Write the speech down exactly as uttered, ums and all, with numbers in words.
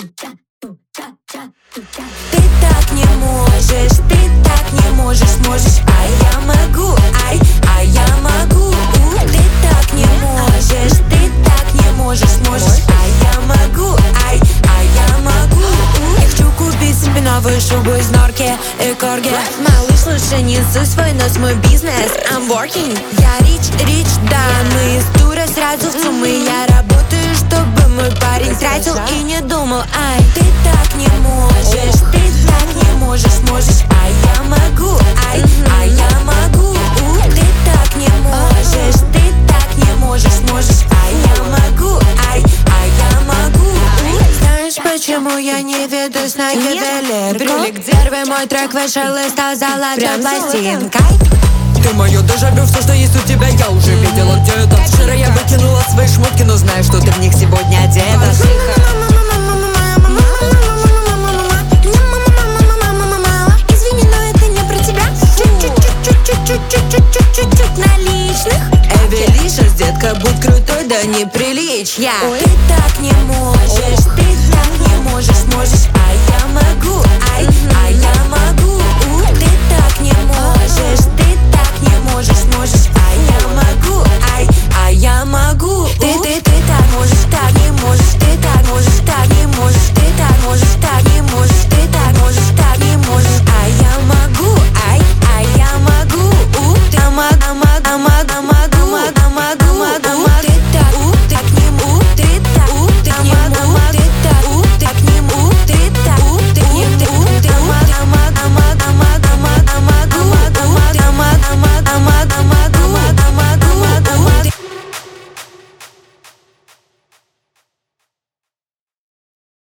Ты так не можешь, ты так не можешь, можешь, а я могу, ай, а я могу. У, ты так не можешь, ты так не можешь, можешь, а я могу, ай, а я могу. У, я хочу купить себе новую шубу из норки и корги. Малыш, лучше не суй свой нос, мой бизнес, I'm working. Я рич, рич, да, мы из тура сразу в суммы. Я работаю, чтобы мой парень тратил и не думал, ай. Ты так не можешь, ты так не можешь, можешь, а я могу, ай, а я могу. У, ты так не можешь, ты так не можешь, можешь, а я могу, ай, а я могу. У, знаешь, почему я не ведусь на ювелирку? Первый мой трек вышел и стал золотой пластинкой. Ты мое дежавю, все, что есть у тебя, я уже видела где-то. Вчера я выкинула свои шмотки, но знаю, что ты в них сегодня одета. Извини, но это не про тебя. Чуть-чуть наличных. Эвелишес, детка, будь крутой, да неприличья. Ты так не можешь, ты так не можешь, можешь, а я могу, ай, а я могу.